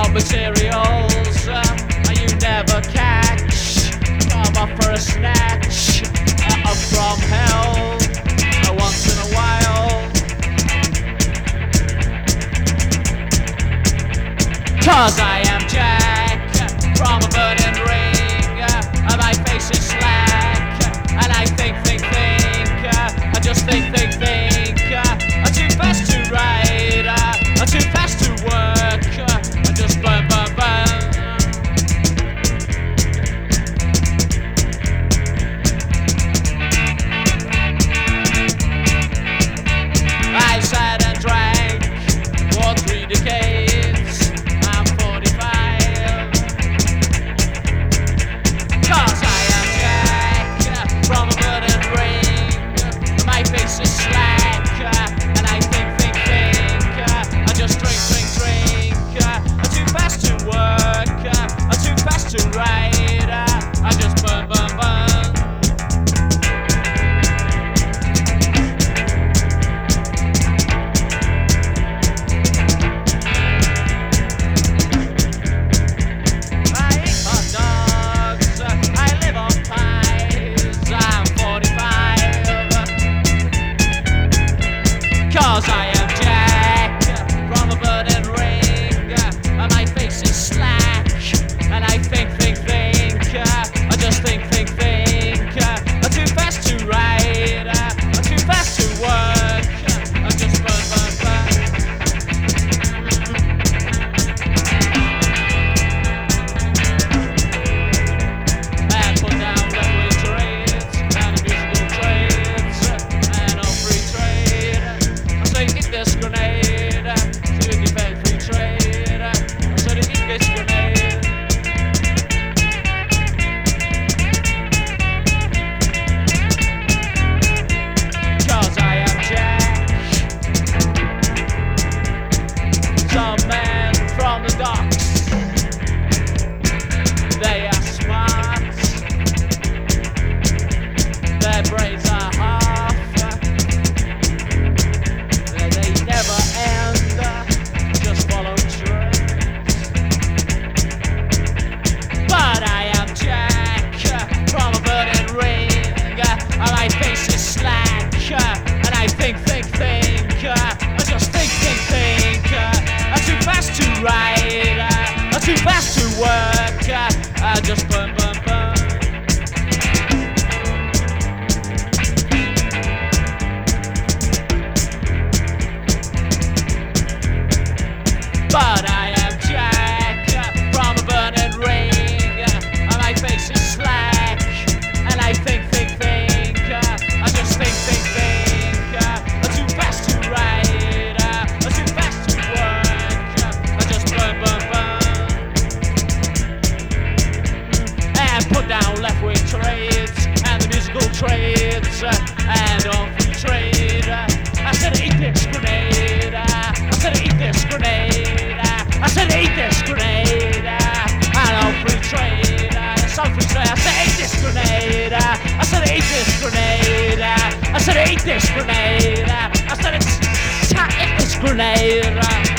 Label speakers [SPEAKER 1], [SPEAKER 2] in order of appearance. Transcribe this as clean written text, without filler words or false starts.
[SPEAKER 1] What materials you never catch? Come up for a snatch up from hell once in a while. 'Cause I am Jack from a burning ring, and my face is slack, and I think, I just think, too fast to ride, too fast to work, I just burn. I sat and drank for 3 decades. I'm 45. 'Cause I am Jack from a burning ring. My face is slack, and I think, I just drink, too fast to work, too fast to ride, I just burn. Cause I am Jack from a burning ring, and my face is slack, and I think, I just think, too fast to ride, too fast to work, I just burn. And put down railway trades, and musical trades, and all free trade. So eat this grenade, so you defend free trade, so to eat this grenade. 'Cause I am Jack, some men from the docks, they are smart, their brains are half, they never end, just follow trends. But I am Jack from a burning ring, and my face is slack, and I think, I just think, too fast to ride, too fast to work, I just burn. But I am Jack from a burning ring, and my face is slack, and I think, I just think, too fast to ride, too fast to work, I just burn. And put down left-wing trades, and the musical trades, and all free trade. I said eat this grenade, I said eat this grenade, I said eat this grenade, and all free trade, some free trade. I said eat this grenade, I said eat this grenade, I said eat this grenade, I said eat this grenade.